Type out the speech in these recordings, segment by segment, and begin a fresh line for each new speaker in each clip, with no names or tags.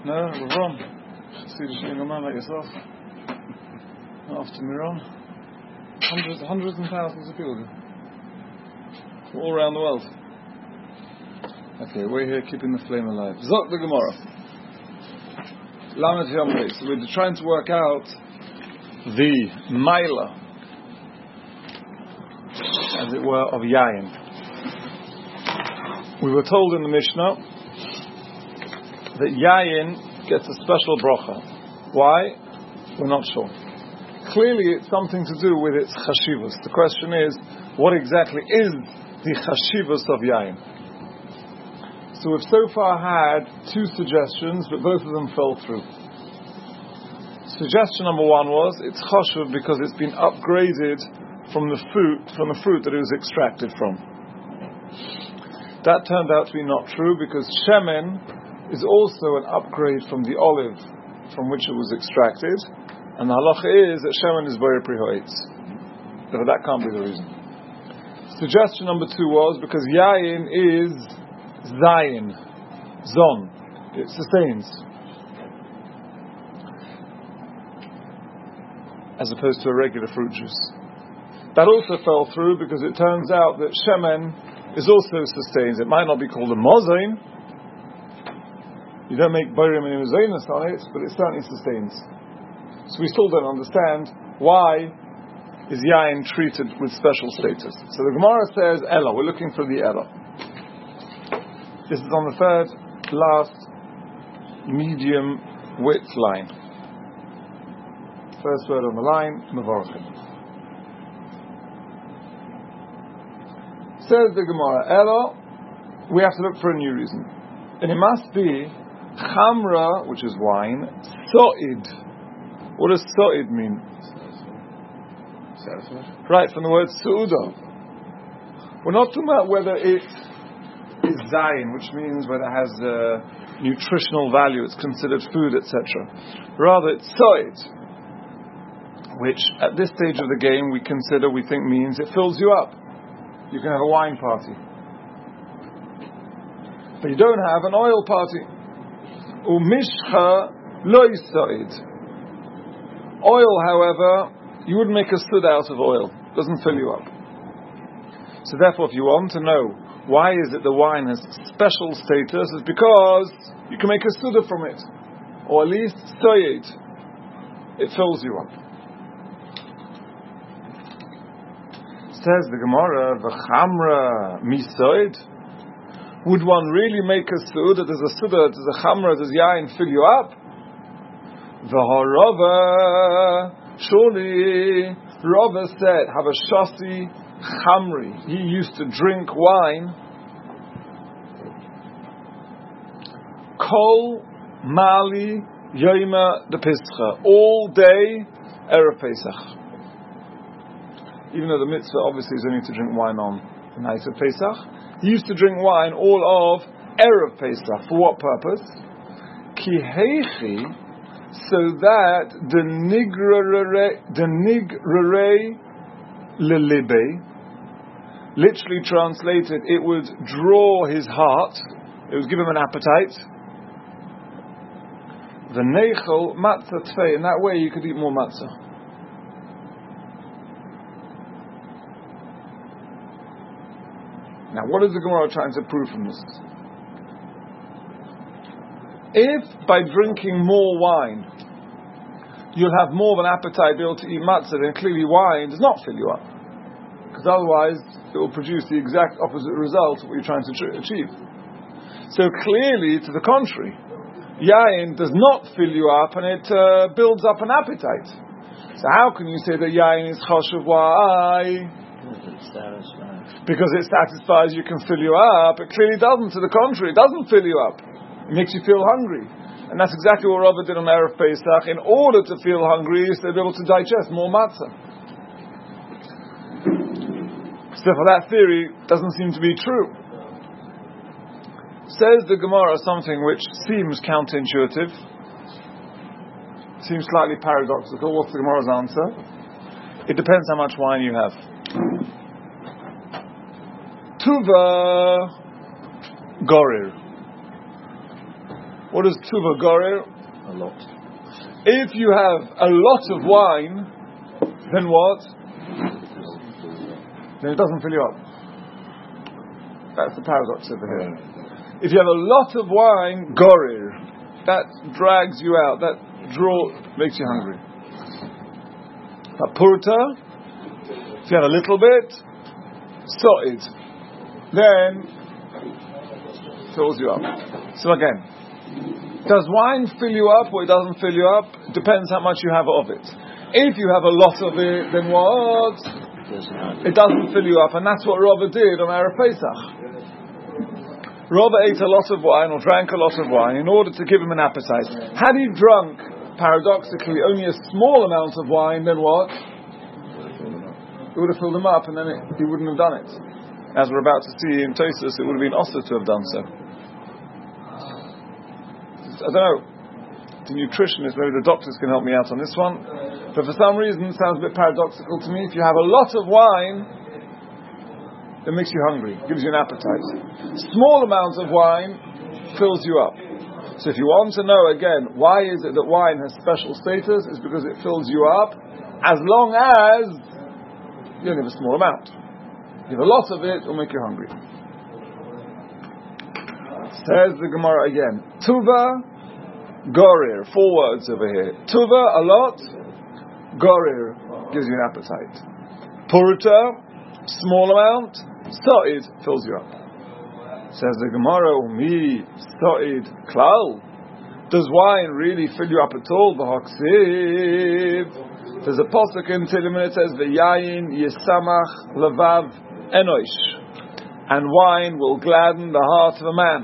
No, Ron. See the single man like yourself. After Miron. Hundreds and thousands of people do. All around the world. Okay, we're here keeping the flame alive. Zok the Gemara. Lamed Yom. So we're trying to work out the Maila, as it were, of Yayin. We were told in the Mishnah that Yayin gets a special bracha. Why? We're not sure. Clearly it's something to do with its chashivus. The question is, what exactly is the chashivus of Yayin? So we've so far had two suggestions, but both of them fell through. Suggestion number one was, it's chashuv because it's been upgraded from the fruit that it was extracted from. That turned out to be not true because shemen is also an upgrade from the olive from which it was extracted, and the halacha is that shemen is very prihoitz. But that can't be the reason. Suggestion number two was because yayin is zayin, zon, it sustains, as opposed to a regular fruit juice. That also fell through because it turns out that shemen is also sustains. It might not be called a mozain. You don't make borim and uzainus on it, but it certainly sustains. So we still don't understand why is yayin treated with special status. So the Gemara says Ella. We're looking for the Ella. This is on the third last medium width line. First word on the line, Mevorachim. Says the Gemara, Ella, we have to look for a new reason. And it must be Chamra, which is wine, So'id. What does So'id mean? Satisfied. Right, from the word Su'udah. We're not talking about whether it is Zayin, which means whether it has nutritional value, it's considered food, etc. Rather, it's So'id, which at this stage of the game we think means it fills you up. You can have a wine party. But you don't have an oil party. Umishcha lo yisoid. Oil, however, you wouldn't make a sud out of oil. It doesn't fill you up. So therefore, if you want to know why is it the wine has special status, it's because you can make a suda from it. Or at least soyed. It fills you up. Says the Gemara, v'chamra misoid. Would one really make a suda? Does a suda, does a chamra, does yain fill you up? V'harava, surely Rava said, have a shasi chamri. He used to drink wine. Kol mali yoima de Pesach, all day erev Pesach. Even though the mitzvah obviously is only to drink wine on the night of Pesach, he used to drink wine all of Erev Pesach. For what purpose? Ki heichi, so that the nigrere lelibe, literally translated, it would draw his heart, it would give him an appetite. The neichel matzah tfei, in that way you could eat more matzah. Now, what is the Gemara trying to prove from this? If by drinking more wine you'll have more of an appetite, be able to eat matzah, then clearly wine does not fill you up. Because otherwise it will produce the exact opposite result of what you're trying to achieve. So clearly, to the contrary, yayin does not fill you up and it builds up an appetite. So how can you say that yayin is chashuv? Why? Because it satisfies you, can fill you up. It clearly doesn't. To the contrary, it doesn't fill you up. It makes you feel hungry. And that's exactly what Rava did on Erev Pesach. In order to feel hungry, so they'll be able to digest more matzah. So for that theory, doesn't seem to be true. Says the Gemara something which seems counterintuitive, seems slightly paradoxical. What's the Gemara's answer? It depends how much wine you have. Tuva gorir. What is tuva gorer?
A lot.
If you have a lot of wine, then what? Then it doesn't fill you up. That's the paradox over here. If you have a lot of wine, gorer, that drags you out, that makes you hungry. But purta, if you have a little bit, so'id, then fills you up. So again, does wine fill you up or it doesn't fill you up? It depends how much you have of it. If you have a lot of it, then what? It doesn't fill you up, and that's what Rava did on Erev Pesach. Rava ate a lot of wine or drank a lot of wine in order to give him an appetite. Had he drunk, paradoxically, only a small amount of wine, then what? It would have filled him up, and then he wouldn't have done it. As we're about to see in Tosfos, it would have been also to have done so. I don't know. The nutritionist, maybe the doctors can help me out on this one. But for some reason, it sounds a bit paradoxical to me. If you have a lot of wine, it makes you hungry, gives you an appetite. Small amounts of wine fills you up. So if you want to know again, why is it that wine has special status? It's because it fills you up as long as you only have a small amount. If you have a lot of it, it will make you hungry. Says the Gemara again. Tuva, gorir. 4 words over here. Tuva, a lot. Gorir gives you an appetite. Purta, small amount. So'id fills you up. Says the Gemara, Umi, So'id, klal. Does wine really fill you up at all? V'hoksiv. There's a pasuk in Tehillim and it says, V'yayin yisamach levav enosh. And wine will gladden the heart of a man.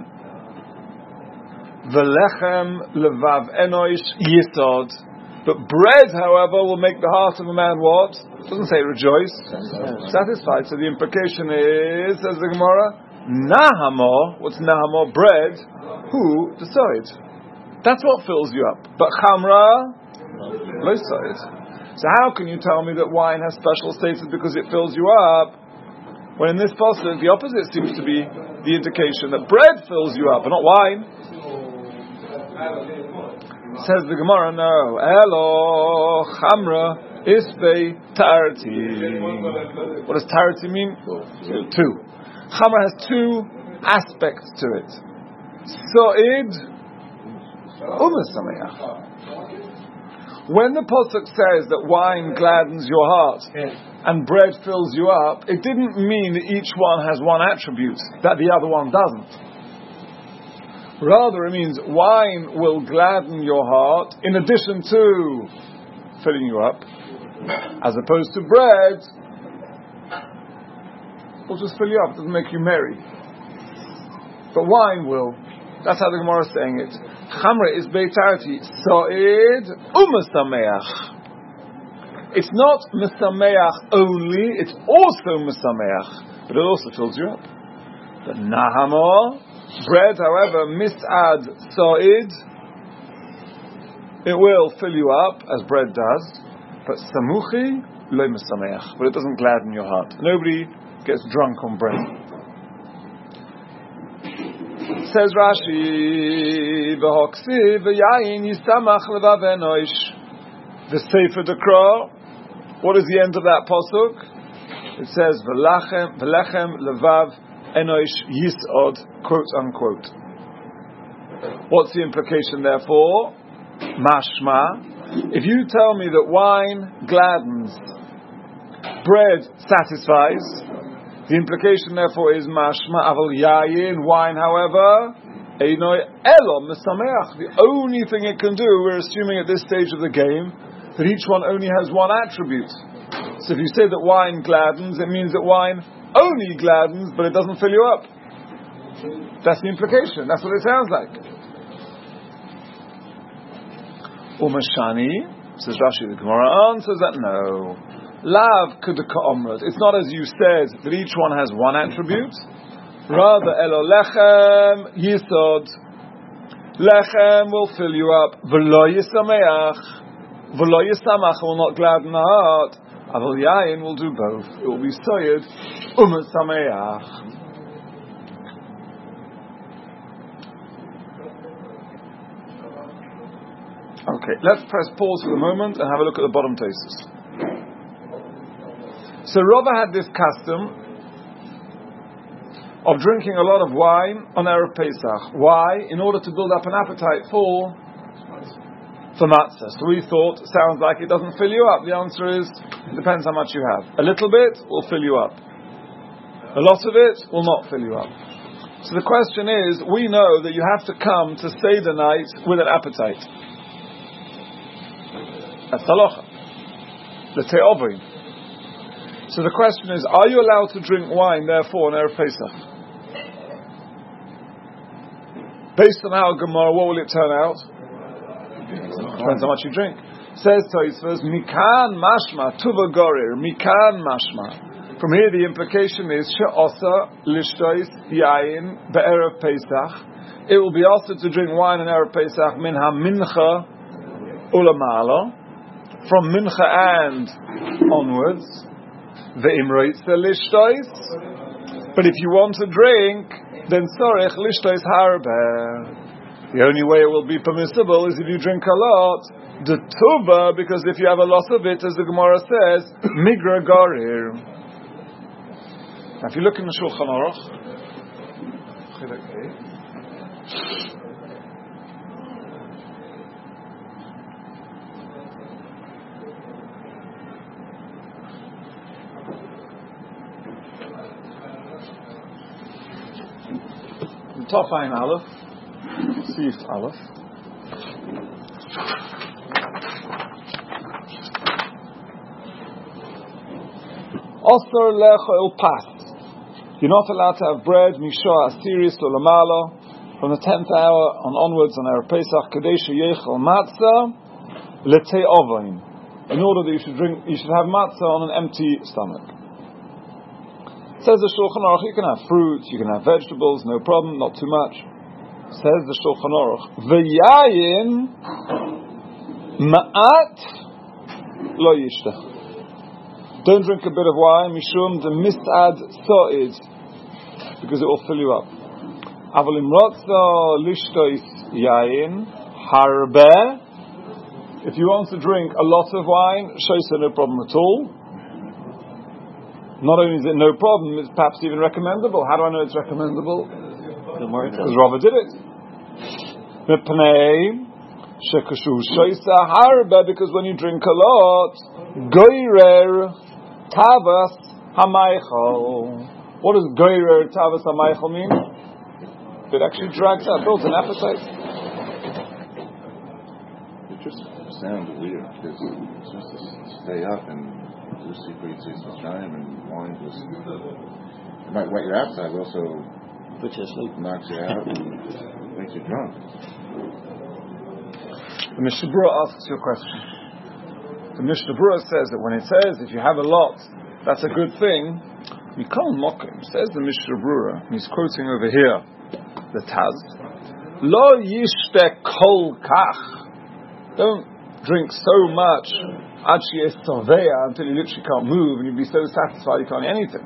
V'lechem levav enosh yisod. But bread, however, will make the heart of a man what? It doesn't say rejoice. Satisfied. So the implication is, says the Gemara, Nahamo. What's Nahamo? Bread. Who decides? That's what fills you up. But chamra, lo decides. So how can you tell me that wine has special status because it fills you up? When in this pasuk, the opposite seems to be the indication that bread fills you up, but not wine. Says the Gemara, no. Elo chamra isbe tarti. What does tarti mean? 2. Chamra has 2 aspects to it. So'id u'mesameach. When the pasuk says that wine gladdens your heart and bread fills you up, it didn't mean that each one has one attribute that the other one doesn't. Rather, it means wine will gladden your heart in addition to filling you up, as opposed to bread will just fill you up, it doesn't make you merry. But wine will. That's how the Gemara is saying it. Chamra is beitarti, so'id u'mesameach. It's not mesameach only, it's also mesameach, but it also fills you up. But nahamo, bread, however, misad so'id, it will fill you up as bread does, but samuchi lo mesameach, but it doesn't gladden your heart. Nobody gets drunk on bread. Says Rashi, v'hoksiv v'yayin yisamach levav enosh. The Sefer Dekra. What is the end of that pasuk? It says v'lechem levav enosh yisod, quote unquote. What's the implication therefore? Mashma. If you tell me that wine gladdens, bread satisfies, the implication, therefore, is mashma aval yayin, wine, however, einoi elo mesameach. The only thing it can do, we're assuming at this stage of the game, that each one only has one attribute. So if you say that wine gladdens, it means that wine only gladdens, but it doesn't fill you up. That's the implication. That's what it sounds like. Umashani, says Rashi, the Gemara answers that no. Lav kudaka omrad. It's not as you said that each one has one attribute. Rather, elo lechem yisod. Lechem will fill you up. V'lo yisameach. V'lo yisamach will not gladden the heart. Aval yayin will do both. It will be soyed u'mesameach. Okay, let's press pause for the moment and have a look at the bottom Tosfos. So Rava had this custom of drinking a lot of wine on Erev Pesach. Why? In order to build up an appetite for matzah. So we thought, sounds like it doesn't fill you up. The answer is, it depends how much you have. A little bit will fill you up. A lot of it will not fill you up. So the question is, we know that you have to come to stay the night with an appetite. That's halacha. The te'ovim. So the question is, are you allowed to drink wine, therefore, on Erev Pesach? Based on our Gemara, what will it turn out? Depends how much you drink. Says Tosfos, Mikan mashma, tuva gorir, Mikan mashma. From here the implication is, She'osa lishtois yayin be'erev Pesach. It will be also to drink wine on Erev Pesach, min ha-mincha ulamala, from mincha and onwards. Ve'imroitza lishtois. But if you want to drink, then sorech lishtois harbe. The only way it will be permissible is if you drink a lot. The tuba, because if you have a lot of it, as the Gemara says, migra garir. Now, if you look in the Shulchan Aruch, Top Ein Aleph, Sif Aleph. Osir lecho pas. You're not allowed to have bread, misha asiris or lamala, from the 10th hour onwards on Erev Pesach, kadesha yechel matzah lete'ovain. In order that you should have matzah on an empty stomach. Says the Shulchan Aruch, you can have fruit, you can have vegetables, no problem, not too much. Says the Shulchan Aruch, v'yayin ma'at lo yishtach. Don't drink a bit of wine, mishum the misad so'id, because it will fill you up. Aval imrotza lishtois yayin harbe. If you want to drink a lot of wine, shaysa no problem at all. Not only is it no problem, it's perhaps even recommendable. How do I know it's recommendable? Because Rava did it. Because when you drink a lot, goyrer tavas hamaychal. What does goyrer tavas hamaychal mean? It actually drags out, builds an appetite.
It just sounds weird because it's just to stay up and do secret time and wine just it might whet your appetite, but also
put you asleep,
knocks you out and makes you drunk.
The Mishnah Berurah asks you a question. The Mishnah Berurah says that when it says if you have a lot, that's a good thing. Mikol Mokim says the Mishnah Berurah, and he's quoting over here the Taz. Lo yishte kol kach. Don't drink so much until you literally can't move and you'll be so satisfied you can't eat anything.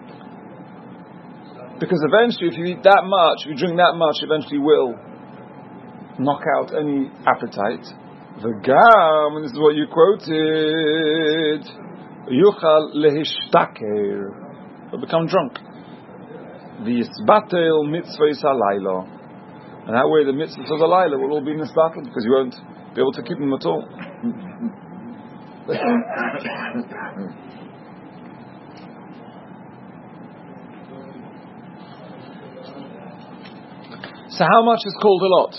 Because eventually, if you eat that much, if you drink that much, eventually will knock out any appetite. V'gam, and this is what you quoted, yuchal lehishtaker, will become drunk. V'yisbatel mitzvahs halayla, and that way the mitzvahs of the layla will all be nisbatel because you won't be able to keep them at all. So how much is called a lot?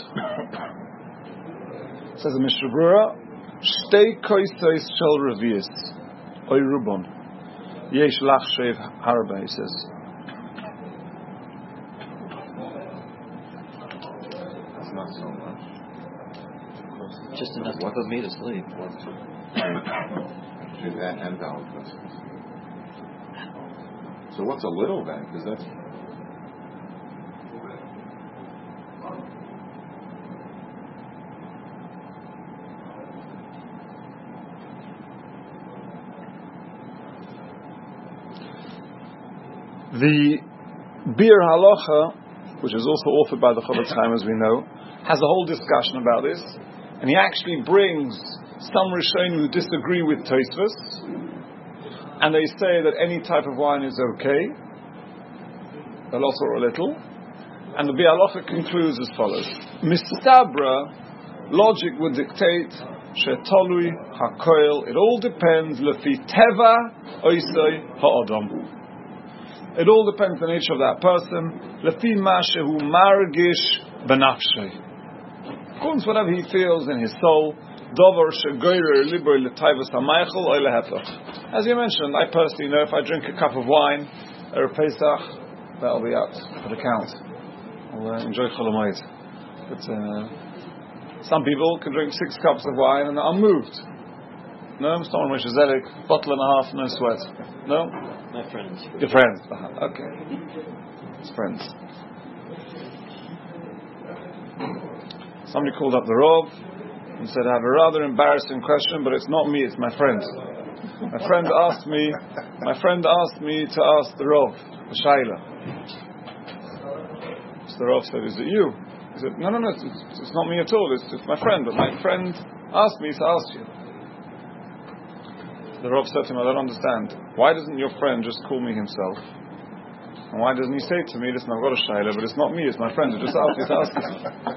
Says the Mishnah Berurah, Shtei koisos shel revius, oy rubon, yesh lachshev harba, he says.
That's not so much.
just enough to put me to sleep.
And balance. So what's a little then? Because that's
the Bir Halacha, which is also authored by the Chofetz Chaim, as we know, has a whole discussion about this. And he actually brings some Rishonim who disagree with Tosfos, and they say that any type of wine is okay, a lot or a little. And the Bialocha concludes as follows: Mistabra, logic would dictate, Shetolui hakoil, it all depends, lefi teva oisei ha'adam. It all depends on the nature of that person, lefi ma shehu margish benafshei. According to whatever he feels in his soul, dover shegoyer libo letayvas hamaychel oy lehefach. As you mentioned, I personally know if I drink a cup of wine or a Pesach, that'll be out for the count. I'll enjoy Chol Hamoed. But some people can drink 6 cups of wine and are unmoved. No, someone Moshe Zelig, bottle and a half, no sweat. No?
My friends.
Your friends. Okay. It's friends. Somebody called up the Rav and said, I have a rather embarrassing question, but it's not me, it's my friend. My friend asked me to ask the Rav, the Shaila. So the Rav said, is it you? He said, no, it's not me at all, it's my friend, but my friend asked me to ask you. The Rav said to him, I don't understand. Why doesn't your friend just call me himself? And why doesn't he say to me, listen, I've got a Shaila, but it's not me, it's my friend who just asked me to ask you.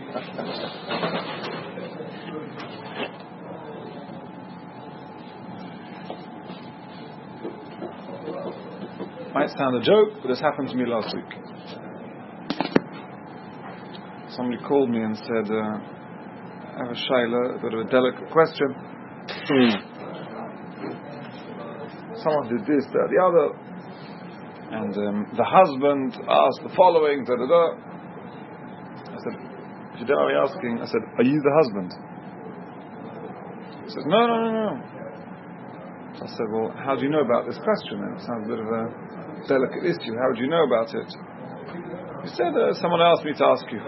Might sound a joke, but this happened to me last week. Somebody called me and said, I have a Shaila, a bit of a delicate question. Someone did this, that, the other. And the husband asked the following, da-da-da. I said, if you don't know what you're asking, I said, are you the husband? He said, no. So I said, well, how do you know about this question? And it sounds a bit of a delicate issue. How would you know about it? He said, someone asked me to ask you.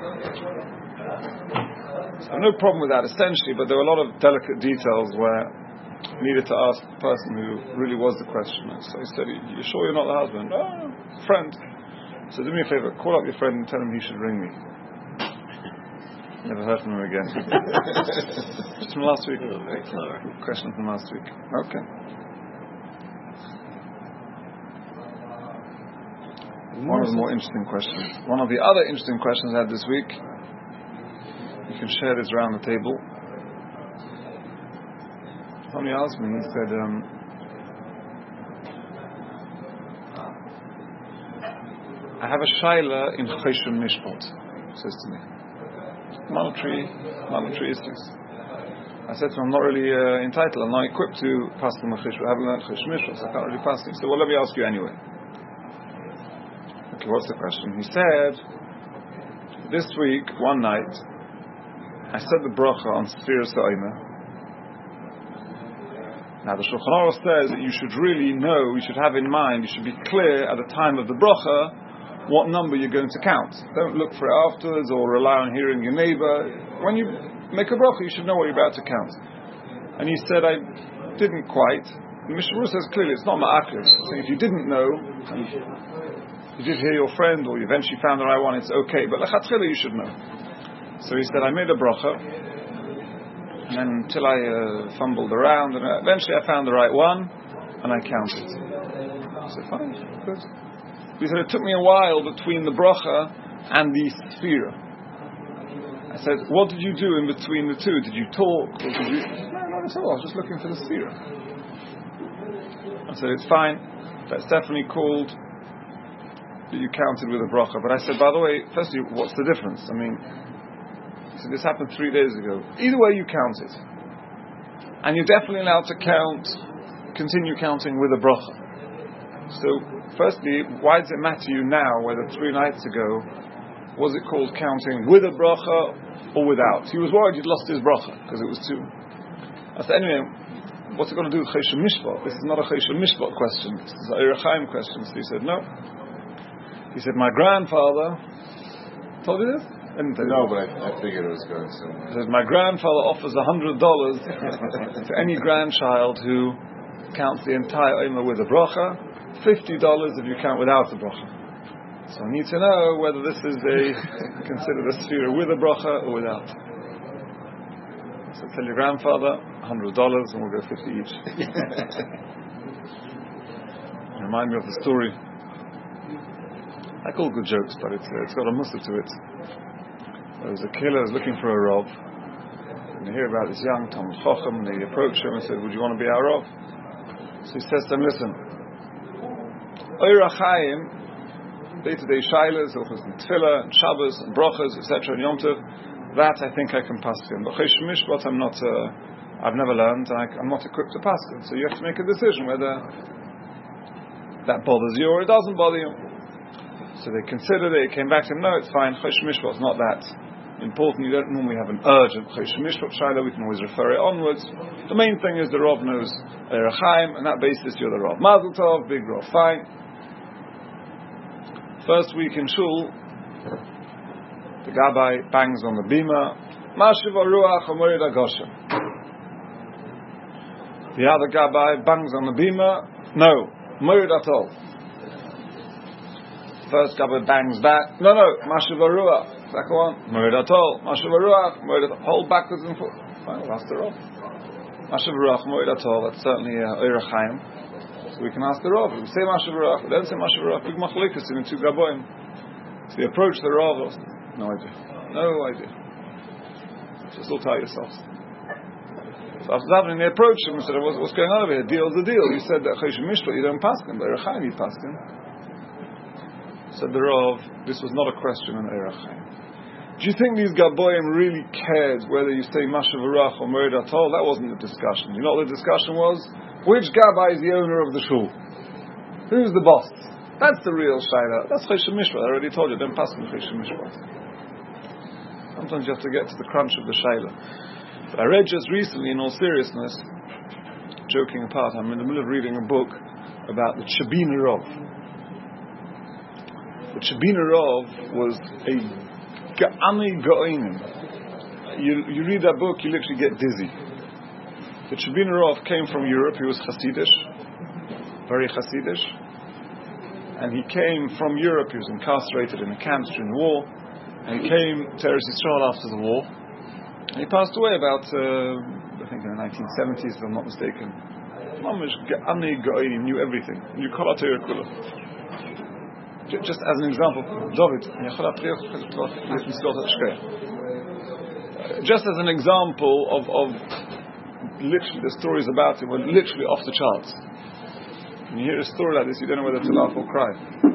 So I have no problem with that, essentially, but there were a lot of delicate details where I needed to ask the person who really was the questioner. So he said, you sure you're not the husband? Oh, friend. So do me a favor, call up your friend and tell him he should ring me. Never heard from him again. Just from last week. Question from last week. Okay. One of the more interesting questions. One of the other interesting questions I had this week, you can share this around the table. Somebody asked me, he said, I have a shaila in Cheshul Mishpat, says to me. Monetary issues. I said to him, I'm not really entitled, I'm not equipped to pass them a Cheshul. I haven't learned Cheshul Mishpat, so I can't really pass them. He said, well, let me ask you anyway. Okay, what's the question? He said, this week, one night, I said the bracha on Sfira Sa'ima. Now the Shulchan Aruch says that you should really know, you should have in mind, you should be clear at the time of the bracha what number you're going to count. Don't look for it afterwards or rely on hearing your neighbor. When you make a bracha, you should know what you're about to count. And he said, I didn't quite. The Mishnah Berurah says clearly, it's not ma'akiv. So if you didn't know, you did hear your friend or you eventually found the right one, it's okay. But lechatchila you should know. So he said, I made a bracha. And then until I fumbled around, and eventually I found the right one, and I counted. I said, fine, good. He said, it took me a while between the bracha and the sfira. I said, what did you do in between the two? Did you talk? Or did you... No, not at all. I was just looking for the sfira. I said, it's fine. That's definitely called that you counted with a bracha. But I said, by the way, firstly, what's the difference? I mean, so this happened 3 days ago. Either way, you count it, and you're definitely allowed to continue counting with a bracha. So, firstly, why does it matter to you now whether 3 nights ago was it called counting with a bracha or without? He was worried he'd lost his bracha because it was too. I said, anyway, what's it going to do with Cheshul Mishpat? This is not a Cheshul Mishpat question. This is a Orach Chaim question. So he said, no. He said, my grandfather told you this.
No, but I figured it was going somewhere.
He says, my grandfather offers $100 to any grandchild who counts the entire Omer with a bracha, $50 if you count without a bracha. So I need to know whether this is considered a sfira with a bracha or without. So tell your grandfather, $100, and we'll go 50 each. Remind me of the story. Like all good jokes, but it's got a mussar to it. There was a killer who was looking for a Rav, and you hear about this young Talmid Chacham, and they approach him and said, would you want to be our Rav? So he says to them, listen, Oira Chaim, day-to-day shailas, Hilchos and Tefillah, and Shabbos, and Brochas, etc., and Yom Tov, that I think I can pass him. But Choshen Mishpat, I've never learned, and I'm not equipped to pass him. So you have to make a decision whether that bothers you or it doesn't bother you. So they considered it, came back to him, no, it's fine, Choshen Mishpat is not that important. You don't normally have an urgent Choshen Mishpat shayla, we can always refer it onwards. The main thing is the Rav knows Oira Chaim, and that basis you're the Rav. Mazel Tov, big Rav, fine. First week in Shul, the Gabbai bangs on the bima, Mashiv Aruach Amorid Agoshem. The other Gabbai bangs on the bima, no, Morid at all. First Gabbai bangs back, no, Mashiv Aruach. Second one, Morid at all, Mashiv Aruach, Morid at all, hold backwards and forwards. Fine, we'll ask the Rav. Mashiv Aruach, Morid at all, that's certainly Oira Chaim. So we can ask the Rav. We say Mashiv Aruach, we don't say Mashiv Aruach, big machlikas in two Gabboim. So we approach the Rav. No idea. Just all tell yourselves. So after that, they approached him and said, what's going on over here? Deal's a deal. You said that Choshen Mishpat, you don't pass him, but Oira Chaim you pass him. Said the Rav, this was not a question on Oira Chaim. Do you think these Gabboim really cared whether you say Mashiv Aruach or Morid Atol? That wasn't the discussion. You know what the discussion was? Which Gabbai is the owner of the shul? Who's the boss? That's the real shayla. That's Choshen Mishpat. I already told you, don't pass him Choshen Mishpat. Sometimes you have to get to the crunch of the shayla. But I read just recently, in all seriousness, joking apart, I'm in the middle of reading a book about the Chabina Rav. The Chabina Rav was a Ga'ani Ga'onim. You read that book, you literally get dizzy. The Chabina Rav came from Europe. He was Hasidish, very Hasidish. And he came from Europe. He was incarcerated in the camps during the war. And he came to Eretz Yisrael after the war. And he passed away about, I think in the 1970s, if I'm not mistaken. Mamish Ga'ani Ga'onim, knew everything. Knew Kol HaTorah Kula. Just as an example, just as an example of literally the stories about him were literally off the charts. When you hear a story like this, you don't know whether to laugh or cry.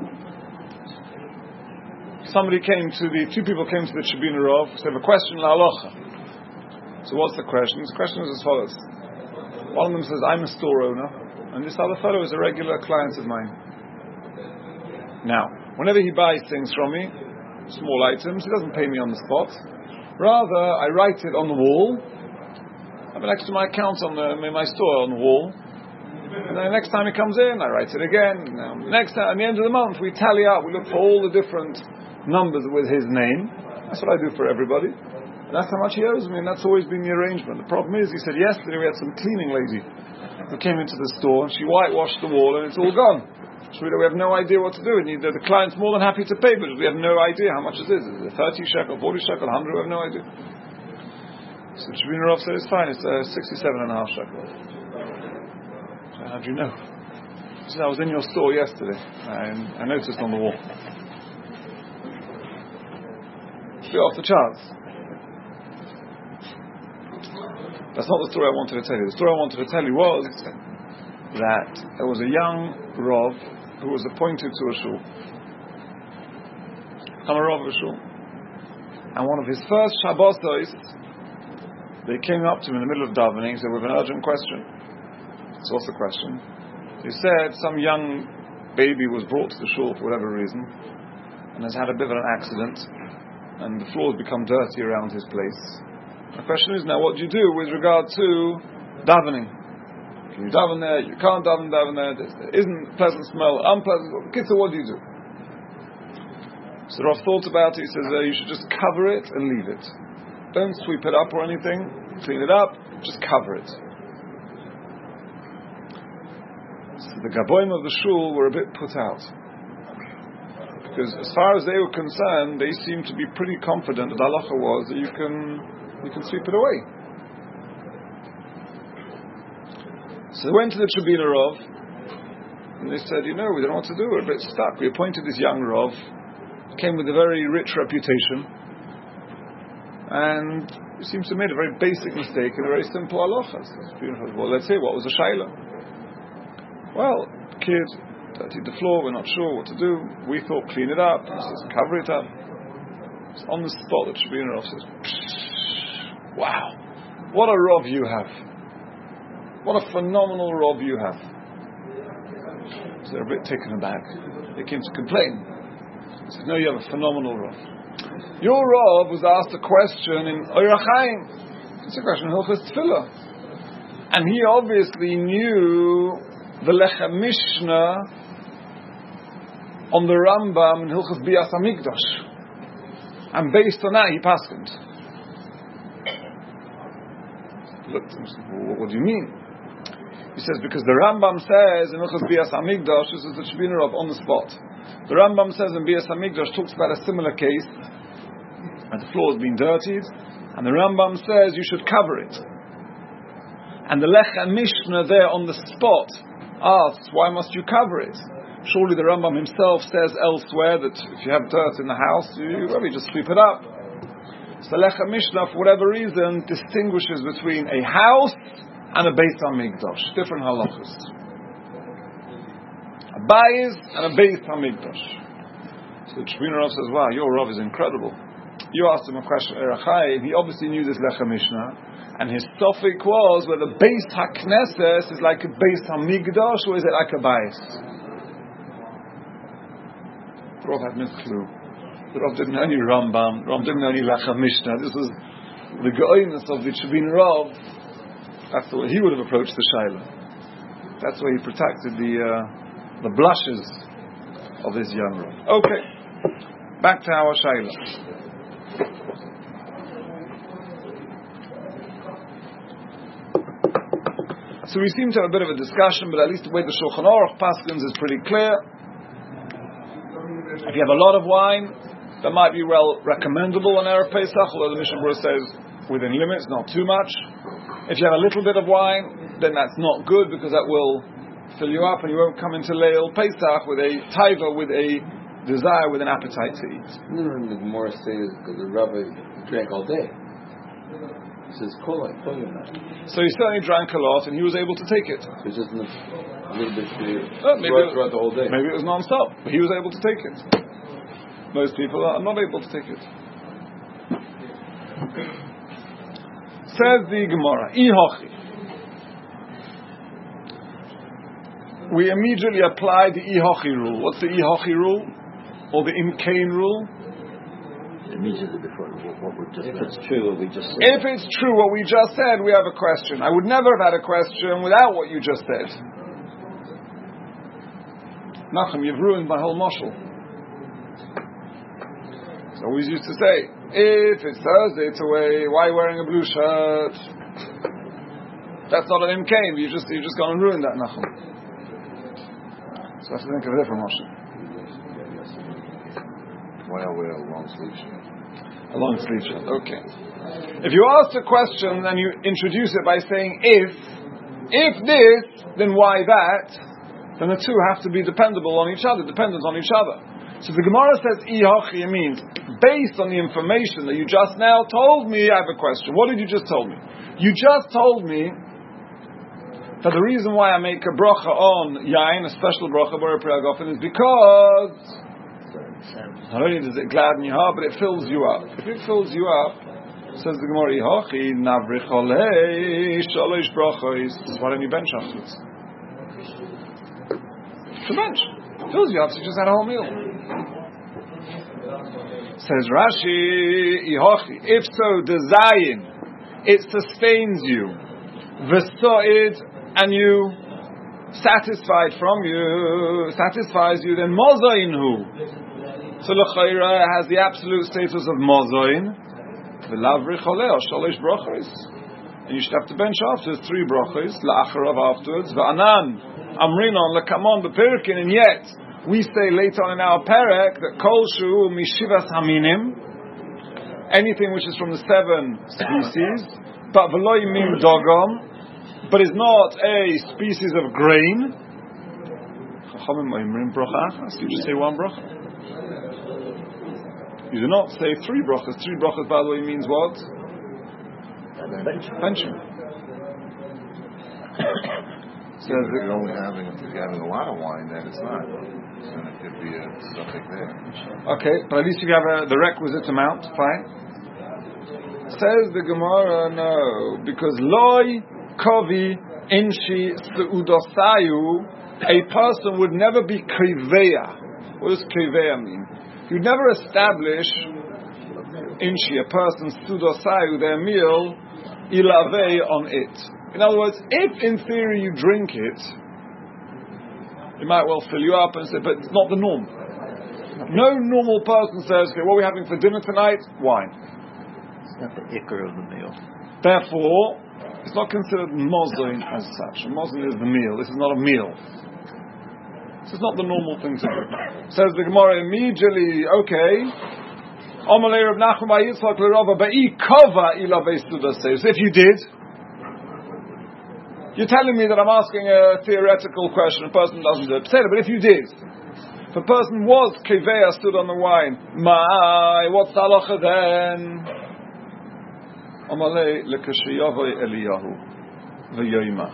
Two people came to the Chabina Rav, so they have a question, la halacha. So what's the question? The question is as follows. One of them says, I'm a store owner, and this other fellow is a regular client of mine. Now, whenever he buys things from me, small items, he doesn't pay me on the spot. Rather, I write it on the wall. I have it next to my account in my store on the wall. And then the next time he comes in, I write it again. Now, next time, at the end of the month, we tally up. We look for all the different numbers with his name. That's what I do for everybody. And that's how much he owes me, and that's always been the arrangement. The problem is, he said, yesterday we had some cleaning lady who came into the store, and she whitewashed the wall, and it's all gone. So we have no idea what to do. And the client's more than happy to pay, but we have no idea how much it is. Is it 30 shekel, 40 shekel, 100? We have no idea. So Chabina Rav said, it's fine, it's 67.5 shekel. So how do you know? He said, I was in your store yesterday, and I noticed on the wall. It's a bit off the charts. That's not the story I wanted to tell you. The story I wanted to tell you was that there was a young Rav who was appointed to a shul. I'm a Rav of a shul. And one of his first Shabbosos, they came up to him in the middle of davening and said, we have an urgent question. So what's the question? He said some young baby was brought to the shul for whatever reason and has had a bit of an accident and the floor has become dirty around his place. The question is now, what do you do with regard to davening? Can you daven there? You can't daven there. There isn't pleasant smell, unpleasant. Kitzur, what do you do? So Rav thought about it. He says you should just cover it and leave it. Don't sweep it up or anything. Clean it up. Just cover it. So the Gabboim of the shul were a bit put out, because as far as they were concerned, they seemed to be pretty confident that halacha was that you can sweep it away. So they went to the Tribuna Rav, and they said, we don't know what to do, we're a bit stuck. We appointed this young Rav, came with a very rich reputation, and he seems to have made a very basic mistake in a very simple halacha. Well, let's say, what was the shaila? Well, kid dirtied the floor, we're not sure what to do. We thought clean it up, he says cover it up. So on the spot, the Tribuna Rav says, wow, what a Rav you have. What a phenomenal Rav you have. So they're a bit taken aback. They came to complain. He said, no, you have a phenomenal Rav. Your Rav was asked a question in Orach Chaim. It's a question in Hilchos Tefillah. And he obviously knew the Lechem Mishnah on the Rambam in Hilchos Bias HaMikdash. And based on that, he paskened. Looked and said, well, what do you mean? He says, because the Rambam says in Hilchos Bias HaMikdash, this is the Tribuna Rav on the spot. The Rambam says in Bias HaMikdash, talks about a similar case, and the floor has been dirtied, and the Rambam says you should cover it. And the Lechem Mishnah there on the spot asks, why must you cover it? Surely the Rambam himself says elsewhere that if you have dirt in the house, you just sweep it up. So the Lechem Mishnah, for whatever reason, distinguishes between a house and a Beis HaMikdash, different halachas. A bayis and a Beis HaMikdash. So the Tribuna Rav says, wow, your Rav is incredible. You asked him a question, Orach Chaim, he obviously knew this Lechem Mishnah, and his topic was whether Beis HaKnesses is like a Beis HaMikdash or is it like a bayis? The Rav had no clue. The Rav didn't know any Rambam, the Rav didn't know any Lechem Mishnah. This was the goyness of the Tribuna Rav. That's the way he would have approached the Shaila. That's why he protected the blushes of this young Rav. Okay, back to our Shaila. So we seem to have a bit of a discussion, but at least the way the Shulchan Aruch paskins is pretty clear. If you have a lot of wine, that might be well recommendable on Erev Pesach, although the Mishnah Berurah says within limits, not too much. If you have a little bit of wine, then that's not good because that will fill you up and you won't come into Leil Pesach with a taiva, with a desire, with an appetite to eat.
The Gemara says because the rabbi drank all day. He says,
so he certainly drank a lot and he was able to take it.
So it's just a little bit
throughout
the whole day.
Maybe it was non-stop, but he was able to take it. Most people are not able to take it. Says the Gemara, Ihochi. We immediately apply the Ihochi rule. What's the Ihochi rule? Or the Imkain rule?
Immediately before what we just said. If it's true what we just said.
If it's true what we just said, we have a question. I would never have had a question without what you just said. Nachum, you've ruined my whole mashal. So we used to say, if it's Thursday, it's away. Why are you wearing a blue shirt? That's not an imkain. You've just gone and ruined that, Nachum. So I have to think of a different mashal.
Why I wear a long sleeve shirt?
A long sleeve shirt, okay. If you ask a question and you introduce it by saying if this, then why that, then the two have to be dependent on each other. So the Gemara says Ihochi means based on the information that you just now told me, I have a question. What did you just tell me? You just told me that the reason why I make a bracha on yain, a special bracha, is because not only does it gladden your heart, but it fills you up. If it fills you up, says the Gemara, Ihochi navricholei shalosh brachos. Why don't you bench afterwards? It's a bench. It fills you up, so you just had a whole meal. Says Rashi, Ihochi, if so, the zayin, it sustains you. V'so'id, and you satisfies you, then mozainhu. So l'chayra has the absolute status of mozain. V'lavri choleo shalosh brachos, and you should have to bench afterwards 3 brachos la'acharav afterwards. V'anan amrinon l'kamon b'pirkin, and yet we say later on in our perek that kol shu mishivas haminim, anything which is from the 7 species, but v'lo yimim dogom, but is not a species of grain. You just say one bracha. You do not say three brachas. Three brachas, by the way, means what? Pension.
So if you're only having a lot of wine, then it's not. Then it could be a suffix there.
Okay, but at least you have the requisite amount. Fine. Says the Gemara, no, because loy kovi inshi seudosayu, a person would never be kriveya. What does kriveya mean? You'd never establish inshi, a person's seudosayu, their meal, ilave on it. In other words, if in theory you drink it, it might well fill you up and say, but it's not the norm. No normal person says, okay, what are we having for dinner tonight? Wine.
It's not the ikar of the meal.
Therefore, it's not considered mozain as such. A mozain is the meal. This is not a meal. This is not the normal thing to do. Says the Gemara immediately, okay, Amalei Rav Nachman bar Yitzchak l'Rava ba'i kova ilave sudasei. So if you did, you're telling me that I'm asking a theoretical question, a person doesn't do it. But if you did, if a person was kiveya, stood on the wine, what's the halacha then? Amalei lekashiyavoi Eliyahu v'yoyma.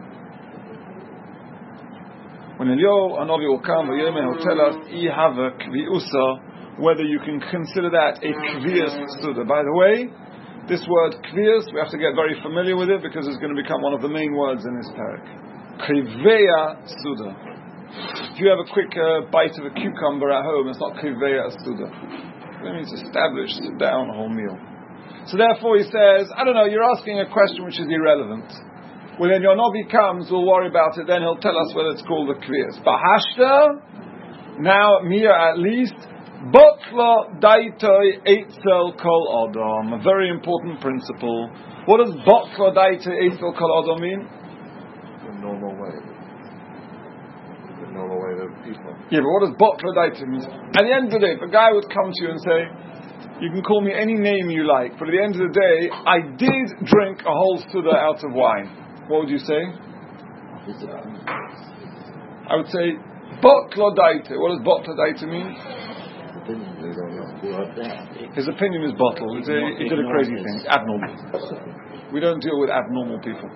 When Eliyahu Hanavi will come, v'yoyma, he'll tell us, I have a kviusa, whether you can consider that a kviyas suda. By the way, this word kviyas, we have to get very familiar with it because it's going to become one of the main words in this parak. Kriveya suda. If you have a quick bite of a cucumber at home, it's not kriveya suda. It means establish, sit down, a whole meal. So therefore he says, I don't know, you're asking a question which is irrelevant. When your Novi comes, we'll worry about it, then he'll tell us whether it's called a kviyas. Bahashta, now Mia at least, Botla daitoi eitzel kol adam. A very important principle. What does botla daitoi eitzel kol adam mean?
The normal way. The normal way of people.
Yeah, but what does botla daitoi mean? At the end of the day, if a guy would come to you and say, you can call me any name you like, but at the end of the day, I did drink a whole suda out of wine. What would you say? I would say, botla daitoi. What does botla daitoi mean? His opinion is bottled. He did a crazy thing. It's abnormal. We don't deal with abnormal people.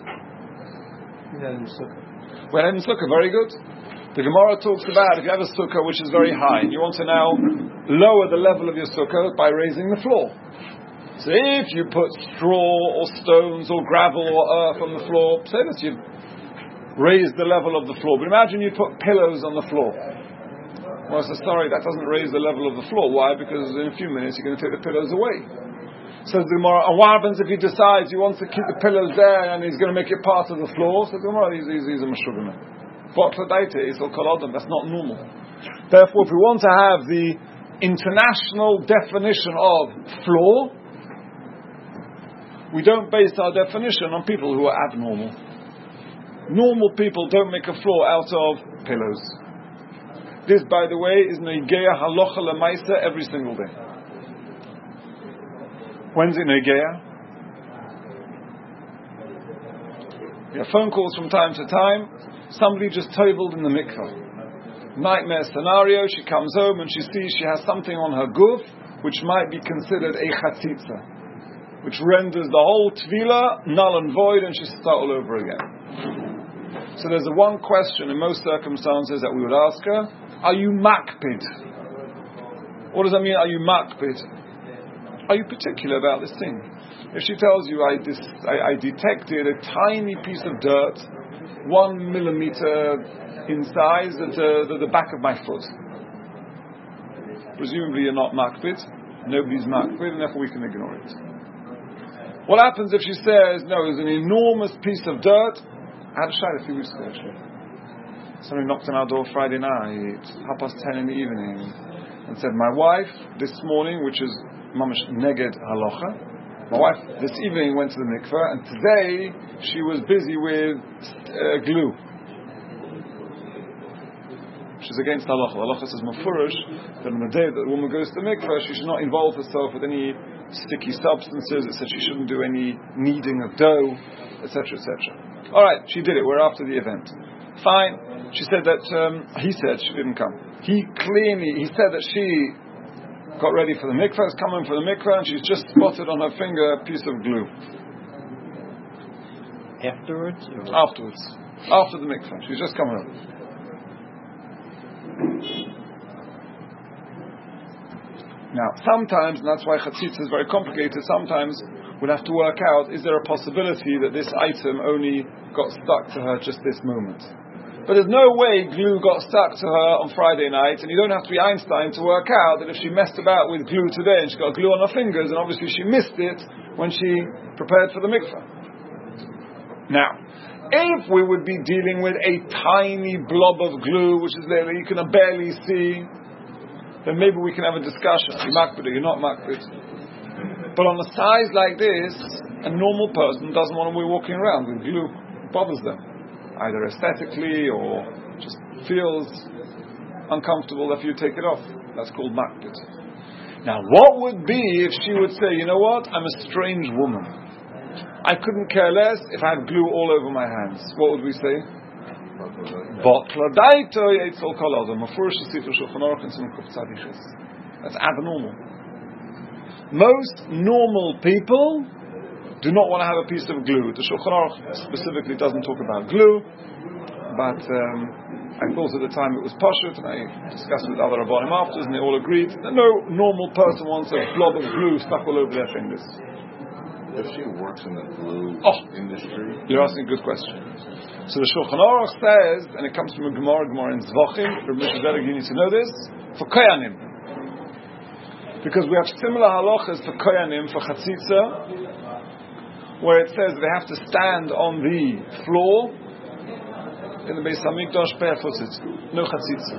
Well, in sukkah, very good. The Gemara talks about if you have a sukkah which is very high, and you want to now lower the level of your sukkah by raising the floor. So if you put straw or stones or gravel or earth on the floor, say that you've raised the level of the floor. But imagine you put pillows on the floor. Well, so sorry, that doesn't raise the level of the floor. Why? Because in a few minutes you're going to take the pillows away. Says the Gemara, and what happens if he decides he wants to keep the pillows there and he's going to make it part of the floor? Says the Gemara, he's a mashugana. That's not normal. Therefore, if we want to have the international definition of floor, we don't base our definition on people who are abnormal. Normal people don't make a floor out of pillows. This, by the way, is Neigeya Halocha Lemaisa every single day. When's it Neigeya? We have phone calls from time to time. Somebody just toveled in the mikveh. Nightmare scenario, she comes home and she sees she has something on her guf which might be considered a chatzitza, which renders the whole tefillah null and void, and she starts all over again. So there's one question in most circumstances that we would ask her: are you makpid? What does that mean, are you makpid? Are you particular about this thing? If she tells you, I detected a tiny piece of dirt, 1 millimeter in size at the back of my foot, presumably you're not makpid, nobody's makpid, and therefore we can ignore it. What happens if she says, no, it's an enormous piece of dirt? I had a shayla a few weeks ago, actually. Somebody knocked on our door Friday night, 10:30 in the evening, and said, my wife this morning, which is mamash neged halacha, my wife this evening went to the mikveh, and today she was busy with glue. She's against halacha. Halacha says mafurish that on the day that the woman goes to the mikveh, she should not involve herself with any sticky substances. It said she shouldn't do any kneading of dough, etc., etc. All right, she did it. We're after the event. Fine. She said that he said she didn't come. He said that she got ready for the mikveh, has come in for the mikveh, and she's just spotted on her finger a piece of glue.
Afterwards?
Afterwards. After the mikveh. She's just come home. Now, sometimes, and that's why chatzitza is very complicated, sometimes we'll have to work out, is there a possibility that this item only got stuck to her just this moment? But there's no way glue got stuck to her on Friday night, and you don't have to be Einstein to work out that if she messed about with glue today and she got glue on her fingers, and obviously she missed it when she prepared for the mikveh. Now, if we would be dealing with a tiny blob of glue, which is there that you can barely see, then maybe we can have a discussion. You're makbid, you're not makbid. But on a size like this, a normal person doesn't want to be walking around with glue. It bothers them, either aesthetically or just feels uncomfortable if you take it off. That's called makbid. Now, what would be if she would say, you know what, I'm a strange woman. I couldn't care less if I had glue all over my hands. What would we say? That's abnormal. Most normal people do not want to have a piece of glue. The Shulchan Aruch specifically doesn't talk about glue, but I thought at the time it was pashut, and I discussed with other Rabbanim afterwards, and they all agreed that no normal person wants a blob of glue stuck all over their fingers.
If she works in the glue industry,
you're asking a good question. So the Shulchan Aruch says, and it comes from a Gemara in Zvachim, Rabbi Moshe Zelig, you need to know this, for Koyanim. Because we have similar halachas for Koyanim, for Chatzitza, where it says they have to stand on the floor in the Beis Hamikdash barefooted, no Chatzitza.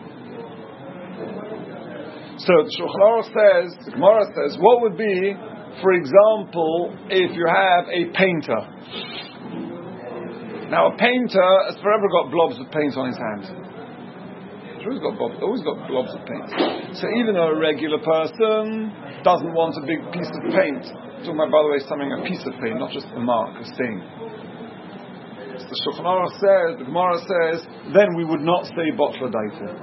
So the Shulchan Aruch says, the Gemara says, what would be, for example, if you have a painter. Now a painter has forever got blobs of paint on his hand. He's always got blobs of paint. So even though a regular person doesn't want a big piece of paint, I'm talking about, by the way, a piece of paint, not just a mark, a stain. So the Shulchan Aruch says, the Gemara says, then we would not say botla daita.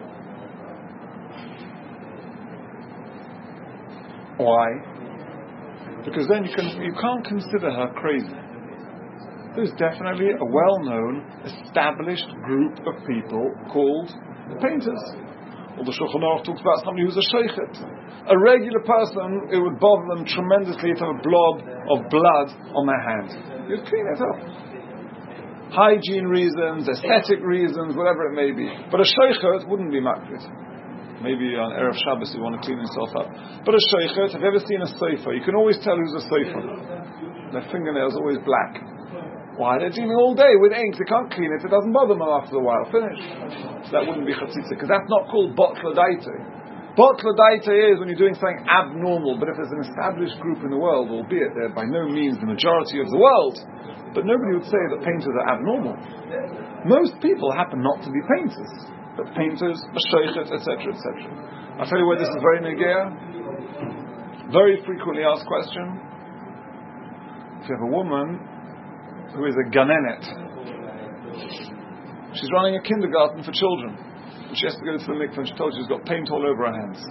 Why? Because then you can't consider her crazy. There's definitely a well-known, established group of people called the painters. Or the Shulchan Aruch talks about somebody who's a sheikhet. A regular person, it would bother them tremendously to have a blob of blood on their hand. You'd clean it up. Hygiene reasons, aesthetic reasons, whatever it may be. But a sheikhet wouldn't be makbid. Maybe on Erev Shabbos you want to clean himself up. But a sheikhet, have you ever seen a sofer? You can always tell who's a sofer. Their fingernails are always black. Why? They're dealing all day with ink. They can't clean it. It doesn't bother them after a while. Finish. So that wouldn't be chatzitza, because that's not called botla daita. Botla daita is when you're doing something abnormal. But if there's an established group in the world, albeit they're by no means the majority of the world, but nobody would say that painters are abnormal. Most people happen not to be painters. But painters, a sheikhet, etc., etc. I'll tell you where this is very negea. Very frequently asked question. If you have a woman who is a ganenet, she's running a kindergarten for children, and she has to go to the mikveh, and she told you she's got paint all over her hands.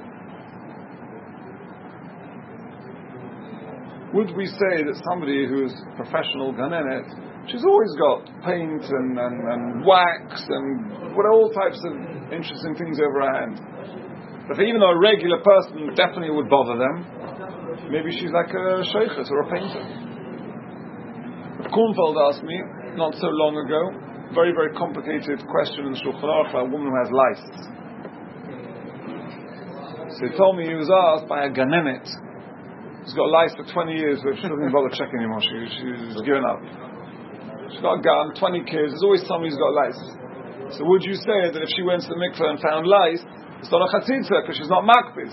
Would we say that somebody who's professional ganenet, she's always got paint and wax and all types of interesting things over her hand? But even though a regular person definitely would bother them, maybe she's like a sheikhet or a painter. Kornfeld asked me, not so long ago, very, very complicated question in the Shulchan Aruch about a woman who has lice. So he told me he was asked by a ganenet who's got lice for 20 years, but she doesn't bother checking anymore. She's given up. She's got a gun, 20 kids, there's always somebody who's got lice. So would you say that if she went to the mikveh and found lice, it's not a chatzitza because she's not makbid?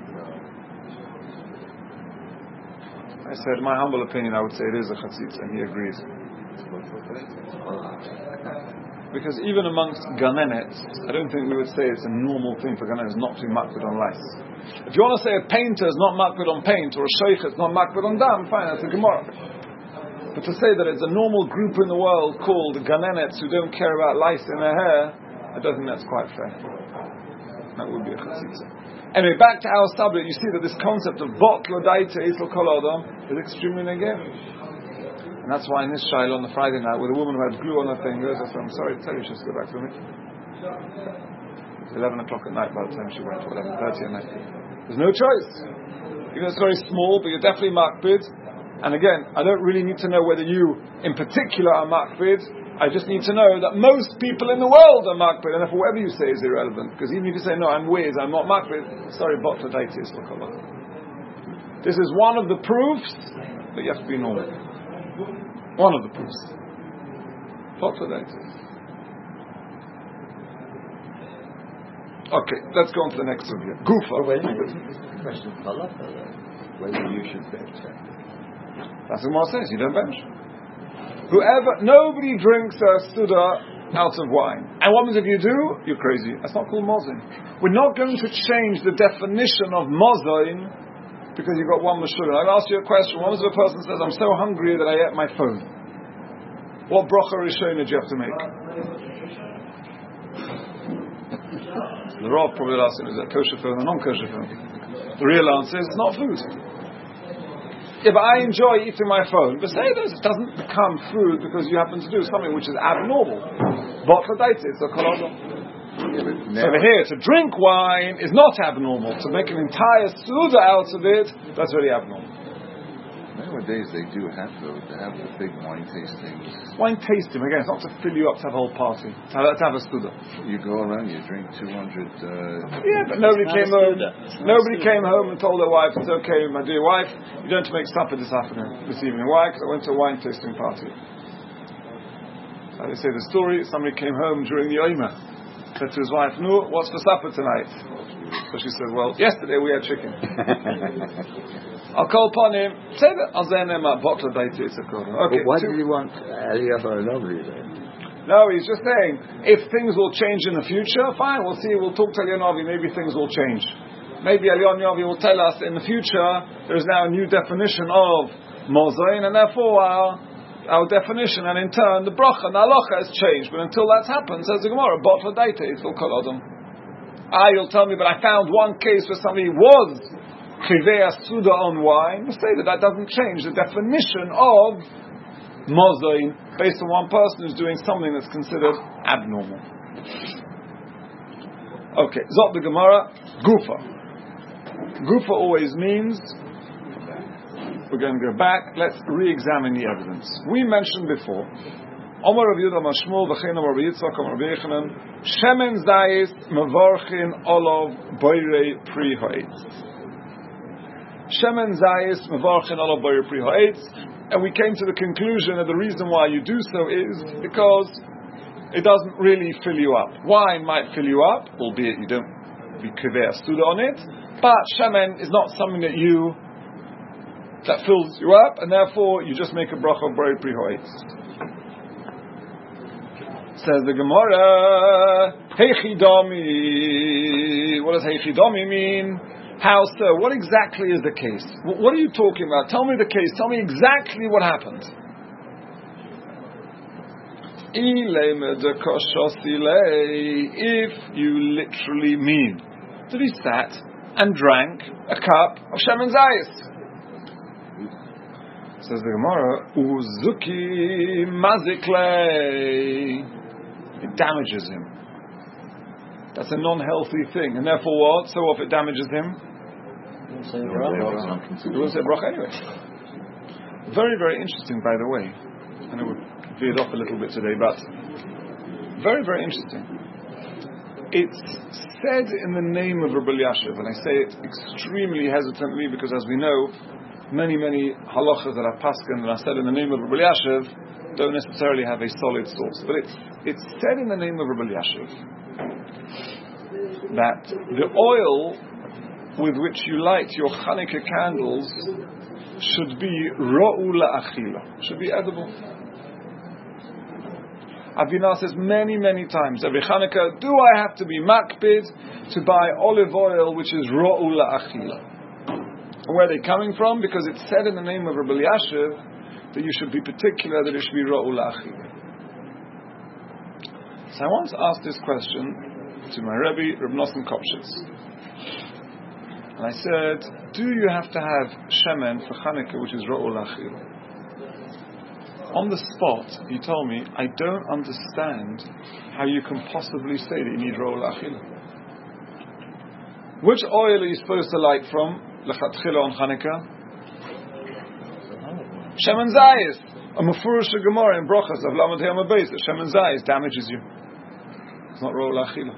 I said, in my humble opinion, I would say it is a chatzitza, and he agrees. Because even amongst ganenets, I don't think we would say it's a normal thing for ganenets not to be makpid on lice. If you want to say a painter is not makpid on paint, or a sheikh is not makpid on dam, fine, that's a Gemara. But to say that it's a normal group in the world called ganenets who don't care about lice in their hair, I don't think that's quite fair. That would be a chatzitza. Anyway, back to our subject, you see that this concept of bot lodaita isl kol adam is extremely negative. And that's why in this shaila on the Friday night, with a woman who had glue on her fingers, I said, I'm sorry to tell you, she has to go back to me. It's 11 o'clock at night by the time she went, or 11:30 at night. There's no choice. Even though it's very small, but you're definitely makpid. And again, I don't really need to know whether you, in particular, are makpid. I just need to know that most people in the world are makpid. And if whatever you say is irrelevant, because even if you say, no, I'm weird, I'm not makpid, sorry, botladaitis for kollah. This is one of the proofs that you have to be normal. One of the proofs. Botladaitis. Okay, let's go on to the next one here. Gufa.
Wait a minute. Question of halacha, whether you should bench that.
That's what Mar says, you don't bench. Nobody drinks a suda out of wine. And what happens if you do? You're crazy. That's not called mozin. We're not going to change the definition of mozin because you've got one mashura. I'll ask you a question. What if a person says, I'm so hungry that I ate my phone? What bracha rishona do you have to make? The Rav probably will ask him, is that kosher phone or non-kosher phone? The real answer is, it's not food. Yeah, but I enjoy eating my phone. But say this, it doesn't become food because you happen to do something which is abnormal. Botladaitis or kolodom. So over here, to drink wine is not abnormal. To make an entire suda out of it, that's very abnormal.
Nowadays they do have the big wine tastings.
Wine tasting, again, it's not to fill you up to have a whole party. To have a suda.
You go around, you drink 200...
yeah, but nobody came home. Nobody came home and told their wife, it's okay, my dear wife, you don't have to make supper this evening. Why? Because I went to a wine tasting party. They say the story, somebody came home during the Oima, said to his wife, no, what's for supper tonight? So she said, well, yesterday we had chicken. I'll call upon him. Say that. Okay.
But why did he want Eliyahu Hanavi then?
No, he's just saying, if things will change in the future, fine, we'll see, we'll talk to Eliyahu, maybe things will change. Maybe Eliyahu will tell us in the future, there is now a new definition of mozain, and therefore our definition, and in turn, the bracha and the halacha has changed. But until that's happened, says the Gemara, bot l'daita, it's all kol adam. You'll tell me, but I found one case where somebody was chivei suda on wine. We'll say that doesn't change the definition of mozain based on one person who's doing something that's considered abnormal. Okay, zot the Gemara, gufa. Gufa always means, we're going to go back, let's re-examine the evidence. We mentioned before, Omar Rav Yehuda Mashmul v'chein Omar Rav Yitzchak Omar Rav Yechanan, shemen zayis mevarchin olav boirei pri ha'etz. Shemen zayis mevarchin olav boirei pri ha'etz. And we came to the conclusion that the reason why you do so is because it doesn't really fill you up. Wine might fill you up, albeit you don't be kiveh suda on it, but shemen is not something that fills you up, and therefore you just make a bracha of boirei pri ha'etz. Says the Gemara, Heichidami. What does Heichidami mean? How so? What exactly is the case? What are you talking about? Tell me the case. Tell me exactly what happened. If you literally mean that he sat and drank a cup of Shemen Zayis. Says the Gemara, Uzuki Maziklei. It damages him. That's a non-healthy thing. And therefore what? So if it damages him, he won't say bracha anyway. Very, very interesting, by the way. I know we veered off a little bit today, but very, very interesting. It's said in the name of Rabbi Elyashiv, and I say it extremely hesitantly because, as we know, many halachas that are paskin that are said in the name of Rabbi Elyashiv don't necessarily have a solid source. But it's said in the name of Rabbi Elyashiv that the oil with which you light your Hanukkah candles should be ro'u la'achila, should be edible. I've been asked this many, many times. Every Chanukah, do I have to be makpid to buy olive oil which is ro'u la'achila? Where are they coming from? Because it's said in the name of Rabbi Elyashiv that you should be particular that it should be ro'u la'achila. So I want to ask this question to my Rebbe, Reb Nosson Kopshitz. And I said, do you have to have shemen for Chanukah which is ro'u la'achila? On the spot, he told me, I don't understand how you can possibly say that you need ro'u la'achila. Which oil are you supposed to light from, l'chatchila on Chanukah? Shemen Zayis. A Mefurish Gemara in Brochas of Lamed Hayom Beis, that Shemen Zayis damages you. It's not ro'u la'achila.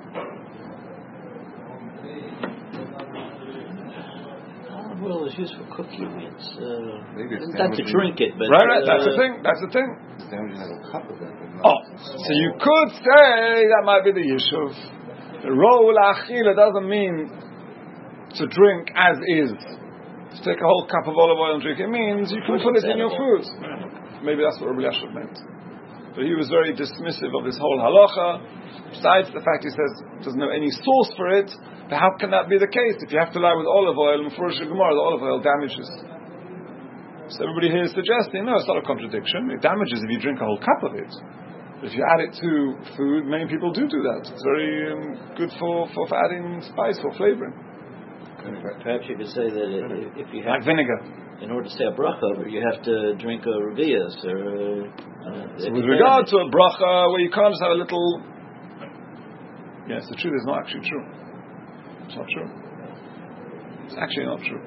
Well, it's used for cooking.
Maybe it's
not to drink it, but
right. That's the thing. That's the thing.
It's damaging a cup of it.
So you could say that might be the yishuv. Ro'u la'achila doesn't mean to drink as is. To take a whole cup of olive oil and drink. It means you can put it in your food. Maybe that's what Rabbi Elyashiv meant. But he was very dismissive of this whole halacha. Besides the fact he says doesn't know any source for it. But how can that be the case? If you have to lie with olive oil and Mefurish Gemara, the olive oil damages. So everybody here is suggesting, no, it's not a contradiction. It damages if you drink a whole cup of it. But if you add it to food, many people do that. It's very good for adding spice, for flavoring.
Perhaps you could say that if you have
like vinegar.
In order to say a bracha, you have to drink a revius or.
So with regard to a bracha, where you can't just have a little. Yes, the truth is not actually true. It's not true. It's actually not true.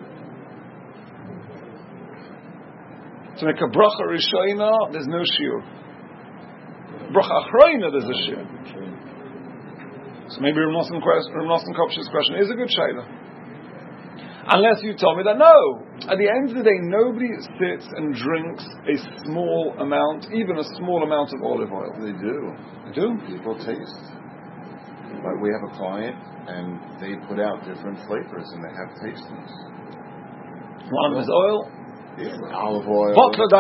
To make a bracha rishoina, there's no shiur. Bracha achroina, there's a shiur. So maybe Rav Nosson Kopsh's question is a good shayla. Unless you told me that no. At the end of the day, nobody sits and drinks a small amount, even a small amount of olive oil.
They do.
They do?
People taste. But we have a client, and they put out different flavors, and they have tastings.
One is oil.
Yeah, olive oil.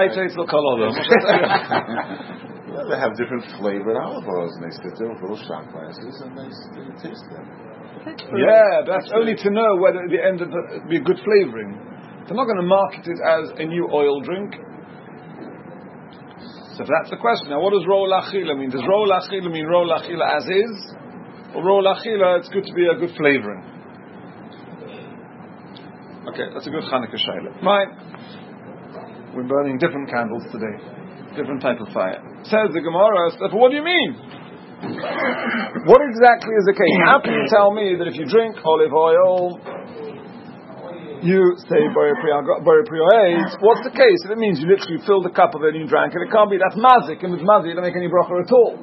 They have different flavored olive oils, and they sit there with little shot glasses, and they taste them.
Yeah, but that's only to know whether at the end of it be good flavoring. They're not going to market it as a new oil drink. So if that's the question, now what does ro'u la'achila mean? Does ro'u la'achila mean ro'u la'achila as is? Or ro'u la'achila, it's good to be a good flavoring? Okay, that's a good Chanukah shayla. Fine. We're burning different candles today. Different type of fire. Says the Gemara, but what do you mean? What exactly is the case? How can you tell me that if you drink olive oil, you say Borei Priyo Eitz? What's the case? If it means you literally filled the cup of it and you drank it, it can't be. That's mazik, and with mazik you don't make any bracha at all.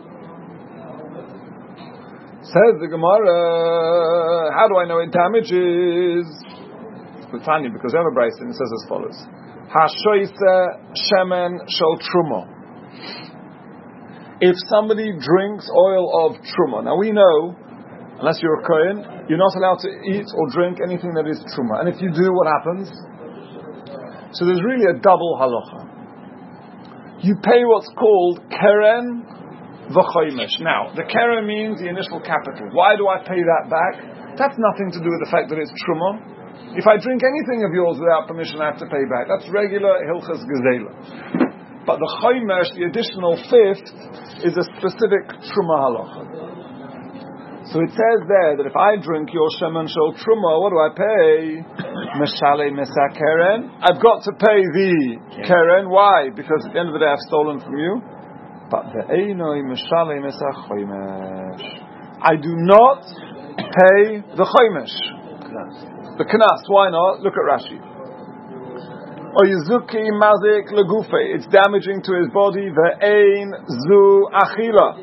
Says the Gemara, how do I know it damages? It's funny because we have a brayso and it says as follows: Hashoise shemen shel truma. If somebody drinks oil of truma, now we know, unless you're a kohen, you're not allowed to eat or drink anything that is truma. And if you do, what happens? So there's really a double halacha. You pay what's called keren v'choymesh. Now, the keren means the initial capital. Why do I pay that back? That's nothing to do with the fact that it's truma. If I drink anything of yours without permission, I have to pay back. That's regular hilchas gezela. But the choymesh, the additional fifth, is a specific truma halacha. So it says there that if I drink your shemen shel truma, what do I pay? Meshale mesa keren. I've got to pay the keren. Why? Because at the end of the day I've stolen from you. But the einoi meshale mesa choymesh. I do not pay the choymesh. The knas. Why not? Look at Rashi. Oyizuki mazik legufe. It's damaging to his body. Ve'ein zu achila.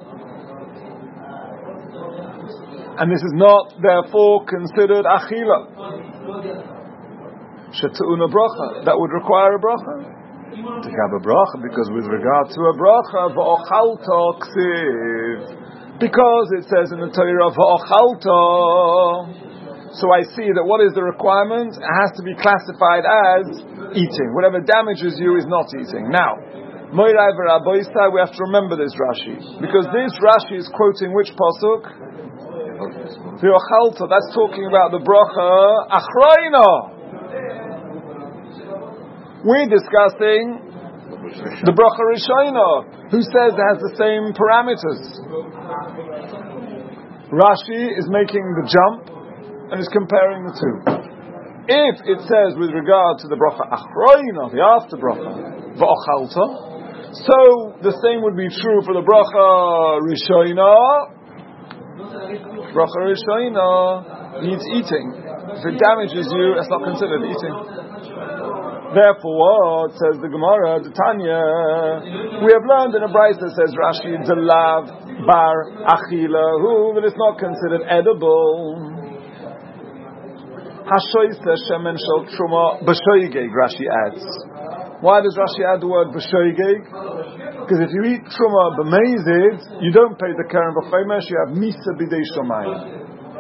And this is not, therefore, considered achila. Shetu'una bracha. That would require a bracha. To have a bracha, because with regard to a bracha, v'ochalta ksiv. Because it says in the Torah, v'ochalta. So I see that what is the requirement? It has to be classified as eating. Whatever damages you is not eating. Now, Moirai v'Rabosai, we have to remember this Rashi. Because this Rashi is quoting which pasuk? V'ochalta, that's talking about the bracha achroina. We're discussing the bracha rishona, who says it has the same parameters. Rashi is making the jump and is comparing the two. If it says with regard to the bracha achroina, the after bracha, v'ochalta, so the same would be true for the bracha rishona. Bracha rishona needs eating. If it damages you, it's not considered eating. Therefore, says the Gemara, the Tanya, we have learned in a brayta that says Rashi delav bar achila, who that is not considered edible. Hashoyse shemen shel truma b'shoygeg, Rashi adds. Why does Rashi add the word b'shoygeg? Because if you eat truma b'meizid, you don't pay the keren b'chomesh, you have misa b'dei shomayim.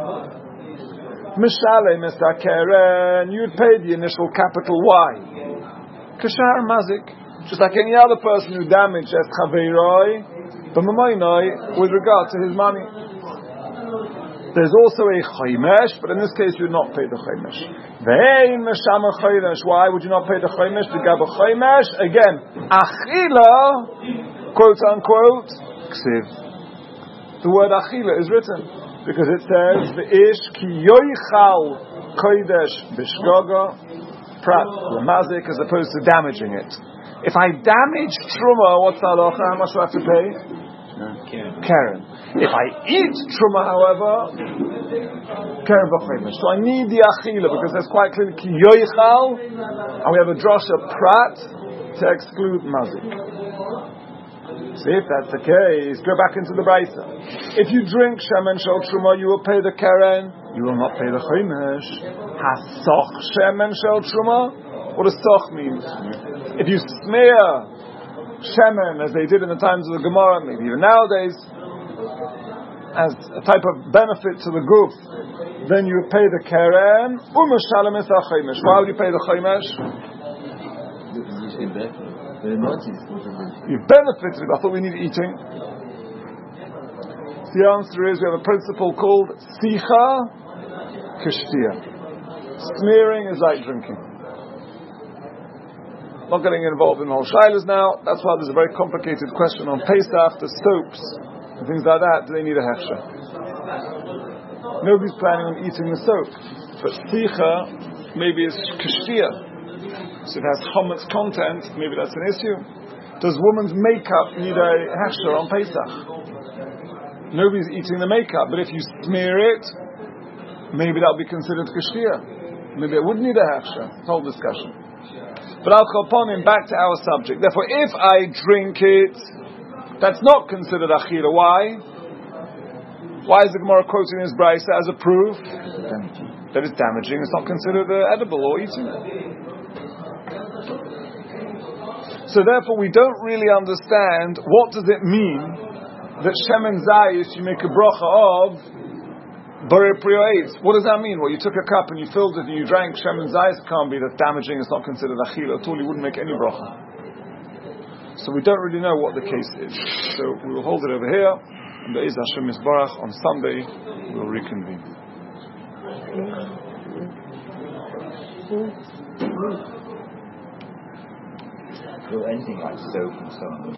Mishale Mr. Keren, you'd pay the initial capital Y. Kashar mazik, just like any other person who damaged as chaveiroi, b'mamoinoi, with regard to his money. There's also a chomesh, but in this case you would not pay the chomesh. Ve'ein meshama chomesh. Why would you not pay the chomesh? The gaba chomesh again. Achila, quote unquote, ksiv. The word achila is written. Because it says the ish ki yoichal kodesh bishgoga prat lemazik, as opposed to damaging it. If I damage truma, what's halacha? How much do I have to pay? Keren. If I eat truma, however, keren b'chomesh. So I need the achila because that's quite clear. Ki yoichal, and we have a drasha prat to exclude mazik. See, if that's the case, go back into the brayta. If you drink shemen shel truma, you will pay the keren. You will not pay the chomesh. Hasoch shemen shel truma. What does soch mean? If you smear shemen, as they did in the times of the Gemara, maybe even nowadays, as a type of benefit to the guf, then you pay the keren. U'mashalem es ha-chomesh. Why would you pay the chomesh? You've benefited. I thought we need eating. The answer is we have a principle called sicha kishtia. Smearing is like drinking. Not getting involved in the whole shilas now. That's why there's a very complicated question on Pesach, the soaps and things like that. Do they need a hefsher? Nobody's planning on eating the soap, but sicha maybe is kishtia. So if it has chametz content, maybe that's an issue. Does woman's makeup need a hechsher on Pesach? Nobody's eating the makeup, but if you smear it, maybe that'll be considered kashia. Maybe it wouldn't need a hechsher. It's a whole discussion. But I'll call him back to our subject. Therefore, if I drink it, that's not considered achila. Why? Why is the Gemara quoting this brayta as a proof that it's damaging? It's not considered edible or eating. So therefore we don't really understand what does it mean that shemen zayis you make a bracha of borei prioetz. What does that mean? Well, you took a cup and you filled it and you drank shemen zayis. Can't be that damaging. It's not considered achila at all. You wouldn't make any bracha. So we don't really know what the case is. So we will hold it over here, and Be'ez Hashem Yisbarach on Sunday we will reconvene.
Or anything like soap and so on.